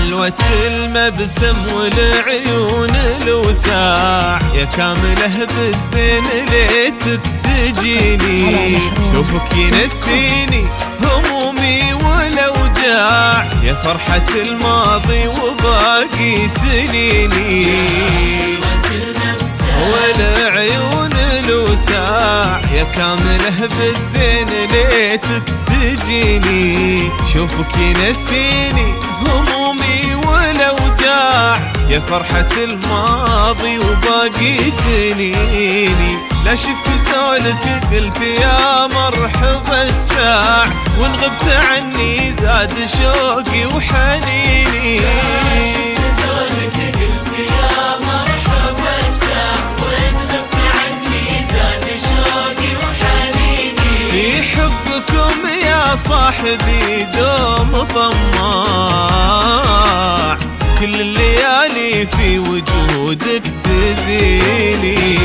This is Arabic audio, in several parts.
حلوة المبسم والعيون الوساع، يا كامله بالزين ليتك تجيني، شوفك ينسيني همومي والاوجاع، يا فرحة الماضي وباقي سنيني. والعيون الوساع، يا كامله بالزين ليتك تجيني، شوفك ينسيني همومي والاوجاع، يا فرحة الماضي وباقي سنيني. لا شفت زولك قلت يا مرحبا الساع، وان غبت عني زاد شوقي وحنيني. صاحبي دوم طماع، كل الليالي في وجودك تزيني.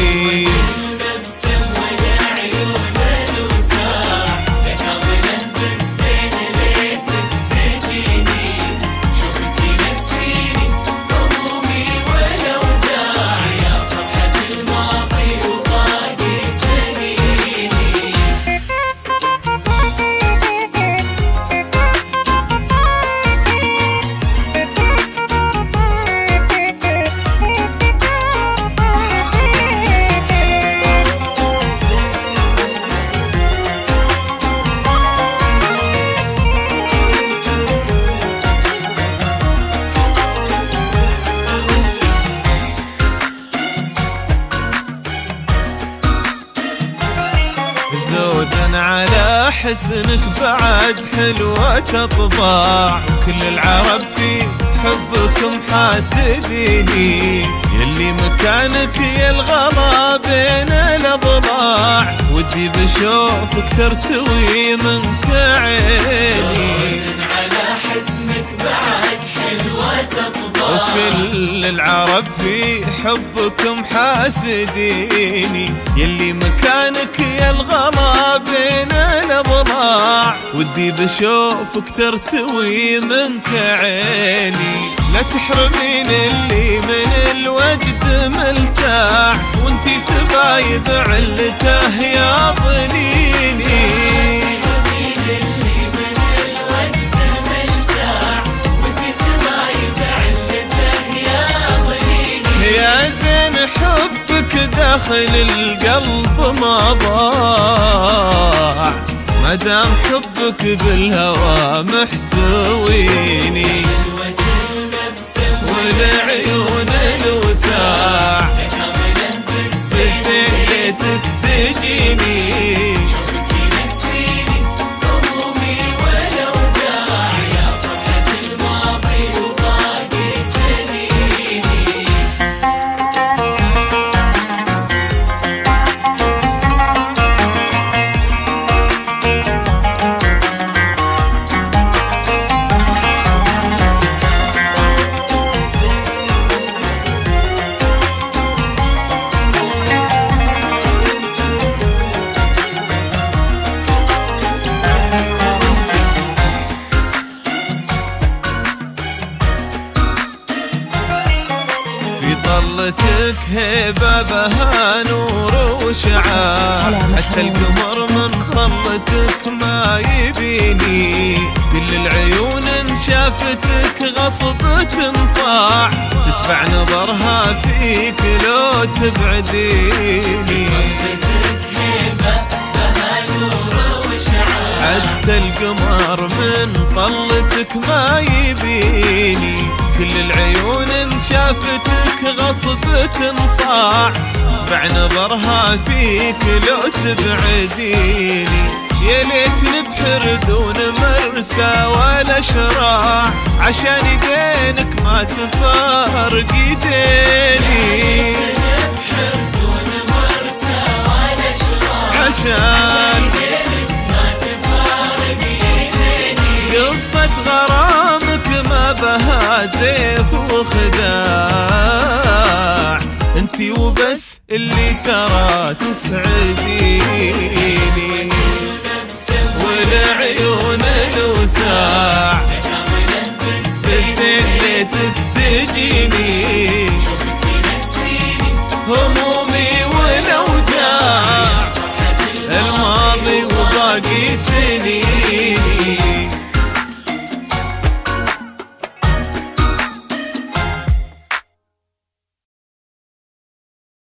زودا على حسنك بعد حلوة طباع، كل العرب في حبكم حاسديني، يلي مكانك يا الغلا بين الأضلاع، ودي بشوفك ترتوي منك عيني. زودا على حسنك بعد حلوة طباع، وكل العرب في حبكم حاسديني، يلي مكانك يا الغلا بين الأضلاع، ودي بشوفك ترتوي منك عيني. لا تحرمين اللي من الوجد ملتاع، وانتي سبايب علته يا ظنيني. داخل القلب ما ضاع، مدام حبك بالهوى محتويني. والعيون الوساع، بالزين ليتك تجيني، شوفك ينسيني همومي والاوجاع، يا فرحة الماضي وباقي سنيني. طلتك هيبة بها نور وشعاع، حتى القمر من طلتك ما يبيني، كل العيون ان شافتك غصب تنصاع، تتبع نظرها فيك لو تبعديني. طلتك هيبة بها نور وشعاع، حتى القمر من طلتك ما يبيني، كل العيون ان شافتك غصب تنصاع، تتبع نظرها فيك لو تبعديني. يا ليتني بحر دون مرسى ولا شراع، عشان يدينك ما تفارق يديني. بحر دون مرسى ولا شراع، عشان يدينك ما تفارق يديني. قصة غرامك ما بها زيف وخداع، انتي وبس اللي ترى تسعديني.